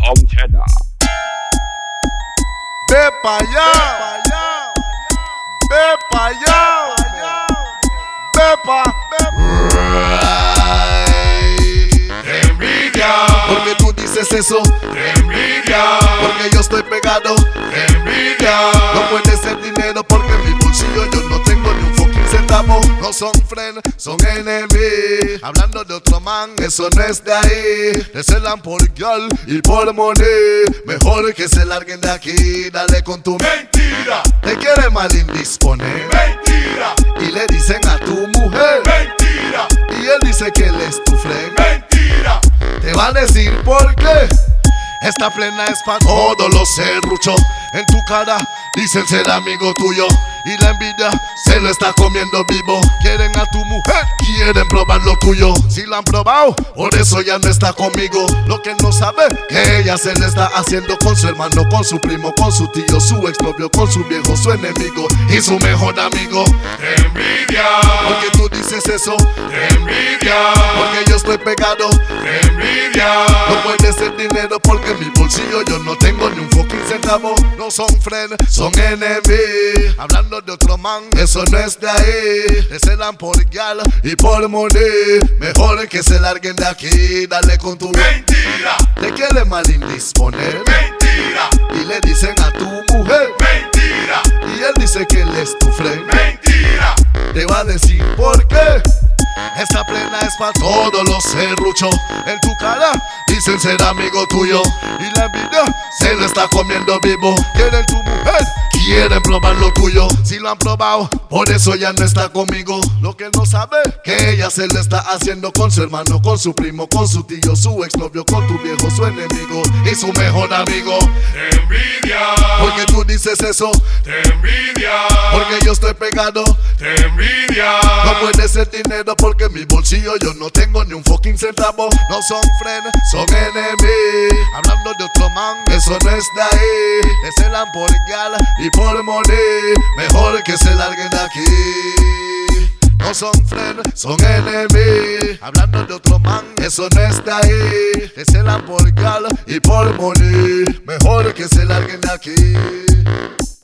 on cheddar. Ve pa' allá, ve pa' allá, ve pa'. Te envidia, Porque tú dices eso, te envidia, porque yo estoy pegado. te envidia. No puede ser dinero porque en mi bolsillo yo no tengo ni un fucking centavo. No son friend, son enemigos. Hablando de otro man, eso no es de ahí. Te celan por girl y por money. Mejor que se larguen de aquí. Dale con tu Mentira, te quiere mal indisponer. mentira, Y le dicen a tu mujer. mentira, Y él dice que él es tu friend. mentira. Te va a decir por qué. Esta plena es pa' todos los serruchos. En tu cara dicen ser amigo tuyo. Y la envidia se lo está comiendo vivo. Quieren a tu mujer, quieren probar lo tuyo. Si lo han probado, por eso ya no está conmigo. Lo que él no sabe, que ella se le está haciendo con su hermano, con su primo, con su tío, su exnovio, con su viejo, su enemigo y su mejor amigo. Te envidia, Porque tú dices eso, te envidia, porque yo estoy pegado. te envidia. No puede ser dinero porque en mi bolsillo yo no tengo ni un fucking centavo. No son friends, son enemigos. Hablando de otro man, eso no es de ahí. Te celan por gal y por money. Mejor que se larguen de aquí. Dale con tu Mentira, te quiere mal indisponer. mentira, Y le dicen a tu mujer. mentira, Y él dice que él es tu friend. mentira. Te va a decir por qué. Esta plena es pa' todos los serruchos. En tu cara dicen ser amigo tuyo. Y la envidia se lo está comiendo vivo. Quieren tu mujer, quieren probar lo tuyo. Si lo han probado, por eso ya no está conmigo. Lo que él no sabe, que ella se le está haciendo con su hermano, con su primo, con su tío, su exnovio, con tu viejo, su enemigo y su mejor amigo. Te envidia, Porque tú dices eso, te envidia, porque yo estoy pegado. te envidia. No puede ser dinero porque en mi bolsillo yo no tengo ni un fucking centavo. No son friends, son enemigos. Hablando de otro man, eso no es de ahí. Te celan por gal y por money. Mejor que se larguen de aquí. No son friends, son enemigos. Hablando de otro man, eso no es de ahí. Te celan por gal y por money. Mejor que se larguen de aquí.